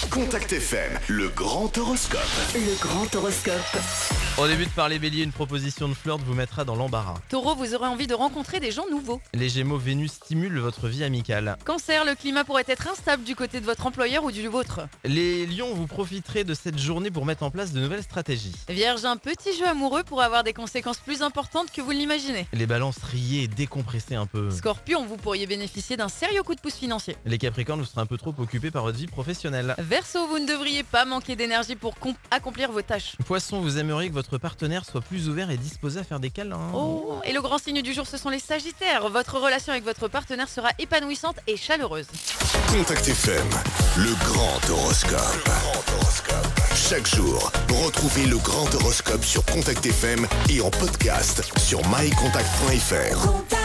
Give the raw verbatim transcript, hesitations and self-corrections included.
Contact F M, le grand horoscope. Le grand horoscope. On débute par les béliers, une proposition de flirt vous mettra dans l'embarras. Taureau, vous aurez envie de rencontrer des gens nouveaux. Les gémeaux, Vénus stimule votre vie amicale. Cancer, le climat pourrait être instable du côté de votre employeur ou du vôtre. Les lions, vous profiterez de cette journée pour mettre en place de nouvelles stratégies. Vierge, un petit jeu amoureux pourrait avoir des conséquences plus importantes que vous l'imaginez. Les balances, riez et décompressez un peu. Scorpion, vous pourriez bénéficier d'un sérieux coup de pouce financier. Les capricornes, vous serez un peu trop occupés par votre vie professionnelle. Verseau, vous ne devriez pas manquer d'énergie pour comp- accomplir vos tâches. Poisson, vous aimeriez que votre partenaire soit plus ouvert et disposé à faire des câlins. Oh, et le grand signe du jour, ce sont les sagittaires. Votre relation avec votre partenaire sera épanouissante et chaleureuse. Contact F M, le grand horoscope. Le grand horoscope. Chaque jour, retrouvez le grand horoscope sur Contact F M et en podcast sur my contact point f r.